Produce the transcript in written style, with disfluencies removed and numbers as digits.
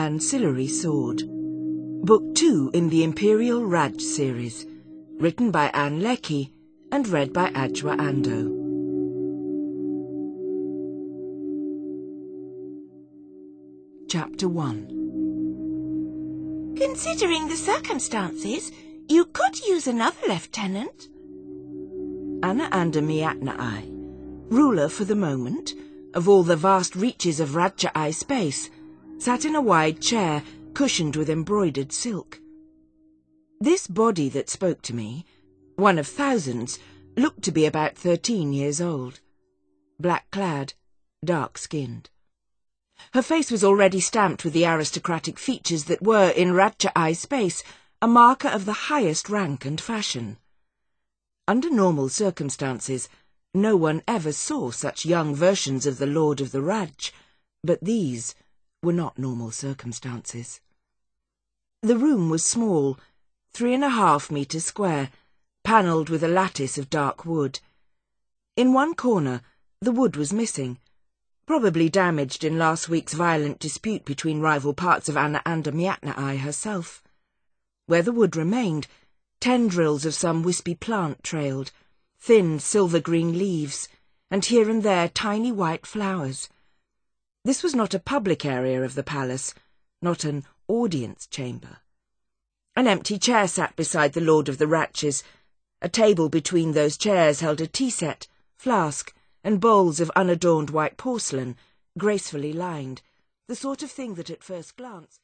Ancillary Sword. Book 2 in the Imperial Raj series, written by Anne Leckie and read by Ajwa Ando. Chapter 1. Considering the circumstances, you could use another lieutenant. Anna Anda Miatna-Ai, ruler for the moment of all the vast reaches of Radja-Ai space, sat in a wide chair cushioned with embroidered silk. This body that spoke to me, one of thousands, looked to be about 13 years old. Black-clad, dark-skinned. Her face was already stamped with the aristocratic features that were, in Radja-Ai space, a marker of the highest rank and fashion. Under normal circumstances, no one ever saw such young versions of the Lord of the Raj, but these were not normal circumstances. The room was small, 3.5 meters square, panelled with a lattice of dark wood. In one corner, the wood was missing, probably damaged in last week's violent dispute between rival parts of Anna Anda Miatna-Ai herself. Where the wood remained, tendrils of some wispy plant trailed, thin silver-green leaves, and here and there tiny white flowers. This was not a public area of the palace, not an audience chamber. An empty chair sat beside the Lord of the Ratches. A table between those chairs held a tea set, flask, and bowls of unadorned white porcelain, gracefully lined, the sort of thing that at first glance